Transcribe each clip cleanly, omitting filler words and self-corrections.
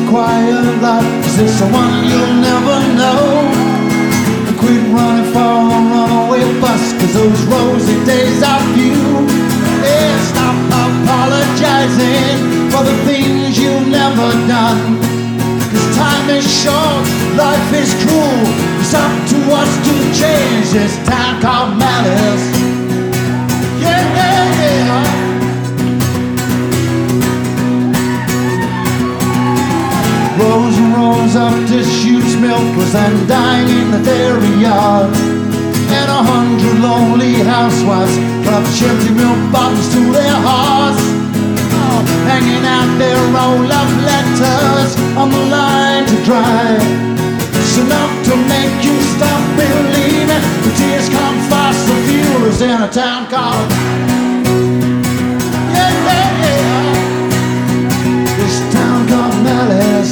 quiet life. Is this the one you'll never know? Quit running for a runaway bus, 'cause those rosy days are few. Yeah, stop apologizing for the things you've never done, 'cause time is short, life is cruel. It's up to us to change this town called Malice. Yeah, yeah, yeah. Rows and rows of disused milk was undying in the dairy yard, and 100 lonely housewives dropped empty milk bottles to their hearts, hanging out their old love letters on the line to dry. It's enough to make you stop believing. The tears come fast, the fuel is in a town called, yeah, yeah, yeah, this town called Malice.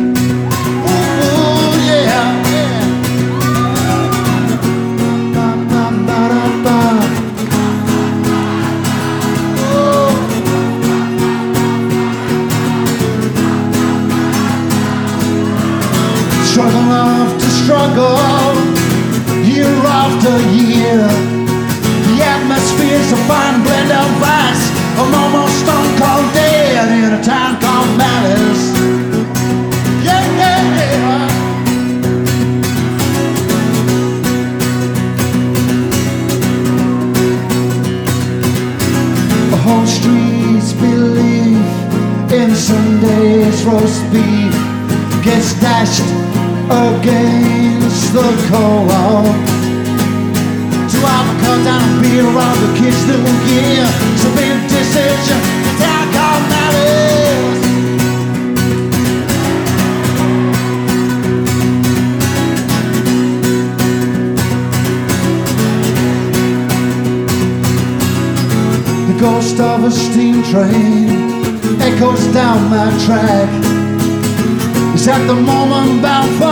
Struggle after struggle, year after year, the atmosphere's a fine blend of ice. I'm almost stone cold dead in a town called Malice. Yeah, yeah, yeah. The whole streets believe in Sunday's roast beef gets dashed against the cold. To have a cut down and beat around the kids' new year. It's a big decision, the town called Malice. The ghost of a steam train echoes down my track. Is at the moment bound for